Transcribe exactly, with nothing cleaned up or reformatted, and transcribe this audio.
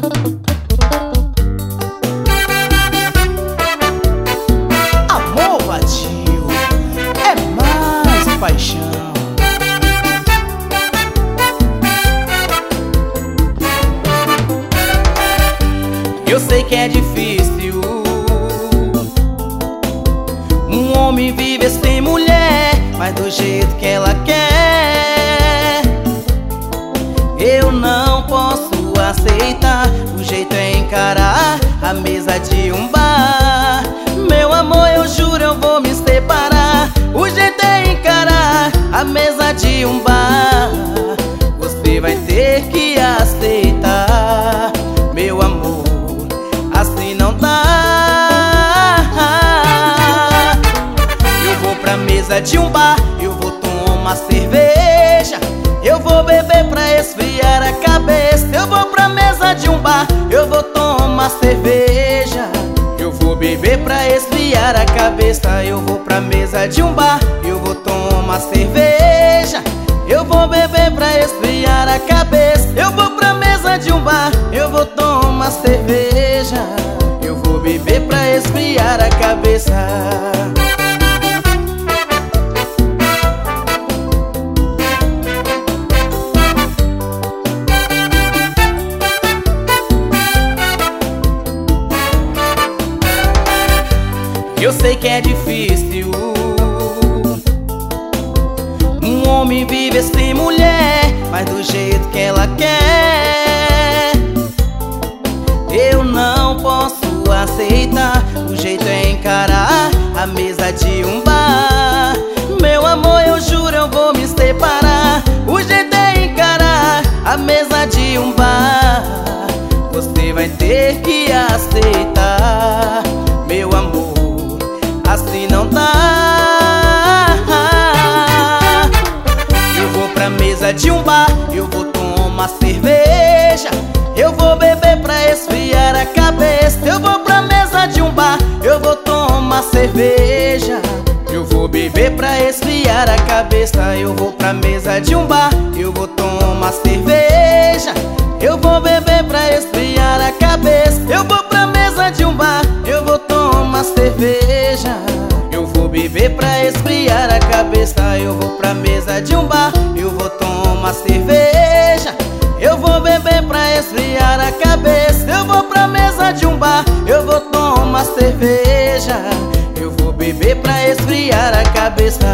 Amor vadio é mais paixão. Eu sei que é difícil um homem viver sem mulher, mas do jeito que ela quer. Eu não posso aceitar, o jeito é encarar a mesa de um bar. Meu amor, eu juro, eu vou me separar. O jeito é encarar a mesa de um bar. Você vai ter que aceitar, meu amor, assim não dá. Eu vou pra mesa de um bar, eu vou tomar cerveja, eu vou beber pra esfriar a cabeça. Eu vou pra mesa de um bar, eu vou tomar cerveja, eu vou beber pra esfriar a cabeça. Eu vou pra mesa de um bar, eu vou tomar cerveja, eu vou beber pra esfriar a cabeça. Eu vou pra mesa de um bar, eu vou tomar cerveja, eu vou beber pra esfriar a cabeça. Eu sei que é difícil um homem viver sem mulher, mas do jeito que ela quer. Eu não posso aceitar, o jeito é encarar a mesa de um bar. Meu amor, eu juro, eu vou me separar. O jeito é encarar a mesa de um bar. Você vai ter que aceitar, meu amor, assim não dá. Eu vou pra mesa de um bar, eu vou tomar cerveja, eu vou beber pra esfriar a cabeça. Eu vou pra mesa de um bar, eu vou tomar cerveja, eu vou beber pra esfriar a cabeça. Eu vou pra mesa de um bar, eu vou tomar cerveja, eu vou beber pra esfriar a cabeça. Eu vou pra mesa de um bar, eu vou tomar cerveja, eu vou beber pra esfriar a cabeça. Eu vou pra mesa de um bar, eu vou tomar cerveja, eu vou beber pra esfriar a cabeça. Eu vou pra mesa de um bar, eu vou tomar cerveja, eu vou beber pra esfriar a cabeça.